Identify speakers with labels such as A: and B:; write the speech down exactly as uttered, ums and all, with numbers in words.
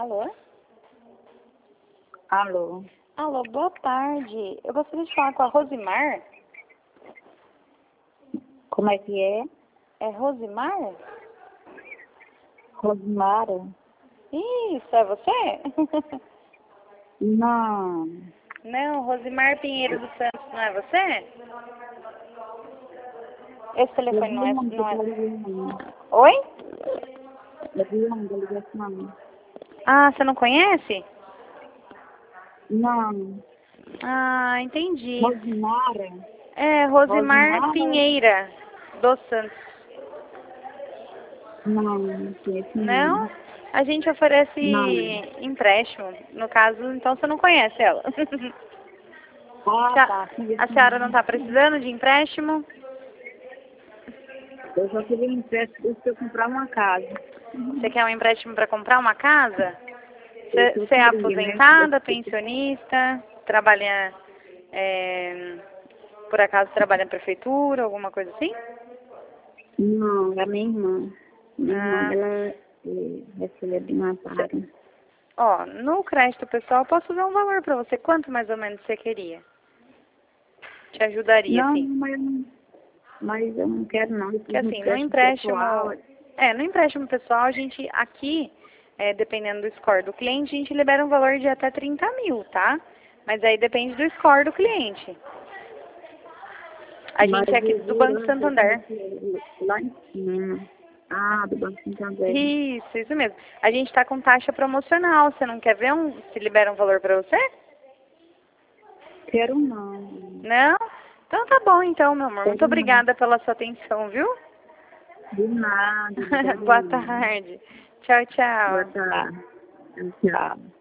A: Alô?
B: Alô?
A: Alô, boa tarde. Eu gostaria de falar com a Rosimar.
B: Como é que é?
A: É Rosimar?
B: Rosimara?
A: Isso, é você?
B: Não.
A: Não, Rosimar Pinheiro dos Santos, não é você? Esse
B: Eu
A: telefone
B: vi
A: não é...
B: onde
A: Não
B: você
A: é...
B: tá ligando.
A: Oi?
B: Eu vi onde a ligação.
A: Ah, você não conhece?
B: Não.
A: Ah, entendi.
B: Rosimara?
A: É, Rosimar
B: Rosimara?
A: Pinheira dos Santos.
B: Não, não conheço
A: Não?
B: não.
A: A gente oferece
B: Não.
A: empréstimo. No caso, então você não conhece ela.
B: Ah,
A: Já-
B: tá. Conheço
A: A senhora não
B: não.
A: está precisando de empréstimo?
B: Eu só queria um empréstimo para eu comprar uma casa.
A: Você quer um empréstimo para comprar uma casa?
B: Eu
A: Você
B: só
A: você é
B: queria, né?
A: aposentada, pensionista, trabalha, é, por acaso trabalha na prefeitura, alguma coisa assim?
B: Não, é a minha irmã. Minha irmã,
A: Ah,
B: ela é, recebe uma paga.
A: cê- ó, no crédito pessoal eu posso dar um valor para você. Quanto mais ou menos você queria? Te ajudaria,
B: Não,
A: sim.
B: mas eu não, mas eu não quero não. Eu
A: Que
B: fiz um
A: assim, no
B: empréstimo pessoal.
A: empréstimo, é, no empréstimo pessoal a gente aqui, é, dependendo do score do cliente, a gente libera um valor de até trinta mil, tá? Mas aí depende do score do cliente. A
B: Mas
A: gente é aqui
B: o
A: do Banco
B: juro eu
A: Santander.
B: comecei lá em cima. Ah, do Banco Santander.
A: Isso, isso mesmo. A gente está com taxa promocional. Você não quer ver um, se libera um valor para você?
B: Quero não.
A: Não? Então tá bom então, meu amor. Muito
B: Quero não.
A: obrigada pela sua atenção, viu?
B: De nada, obrigada
A: Boa
B: não.
A: tarde. Tchau,
B: Boa
A: tchau.
B: tarde. Tchau.